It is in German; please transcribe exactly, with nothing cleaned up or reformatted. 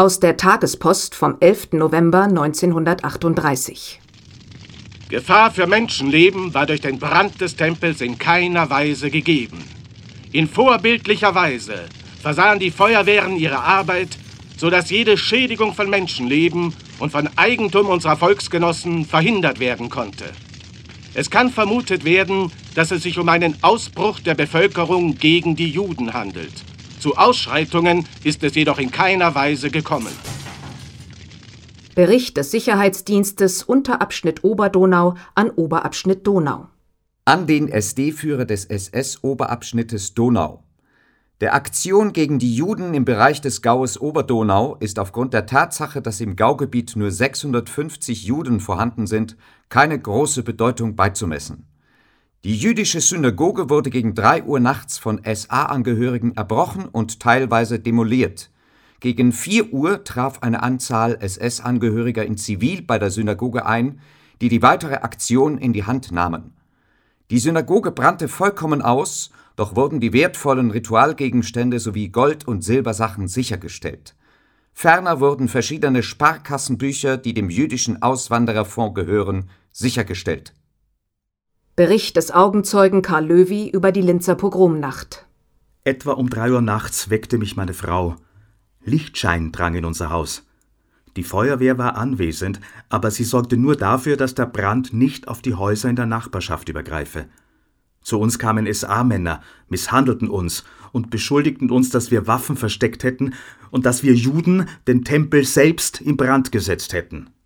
Aus der Tagespost vom elften November neunzehnhundertachtunddreißig. Gefahr für Menschenleben war durch den Brand des Tempels in keiner Weise gegeben. In vorbildlicher Weise versahen die Feuerwehren ihre Arbeit, sodass jede Schädigung von Menschenleben und von Eigentum unserer Volksgenossen verhindert werden konnte. Es kann vermutet werden, dass es sich um einen Ausbruch der Bevölkerung gegen die Juden handelt. Zu Ausschreitungen ist es jedoch in keiner Weise gekommen. Bericht des Sicherheitsdienstes Unterabschnitt Oberdonau an Oberabschnitt Donau. An den S D-Führer des S S-Oberabschnittes Donau. Der Aktion gegen die Juden im Bereich des Gaues Oberdonau ist aufgrund der Tatsache, dass im Gaugebiet nur sechshundertfünfzig Juden vorhanden sind, keine große Bedeutung beizumessen. Die jüdische Synagoge wurde gegen drei Uhr nachts von S A-Angehörigen erbrochen und teilweise demoliert. Gegen vier Uhr traf eine Anzahl S S-Angehöriger in Zivil bei der Synagoge ein, die die weitere Aktion in die Hand nahmen. Die Synagoge brannte vollkommen aus, doch wurden die wertvollen Ritualgegenstände sowie Gold- und Silbersachen sichergestellt. Ferner wurden verschiedene Sparkassenbücher, die dem jüdischen Auswandererfonds gehören, sichergestellt. Bericht des Augenzeugen Karl Löwy über die Linzer Pogromnacht. Etwa um drei Uhr nachts weckte mich meine Frau. Lichtschein drang in unser Haus. Die Feuerwehr war anwesend, aber sie sorgte nur dafür, dass der Brand nicht auf die Häuser in der Nachbarschaft übergreife. Zu uns kamen S A-Männer, misshandelten uns und beschuldigten uns, dass wir Waffen versteckt hätten und dass wir Juden den Tempel selbst in Brand gesetzt hätten.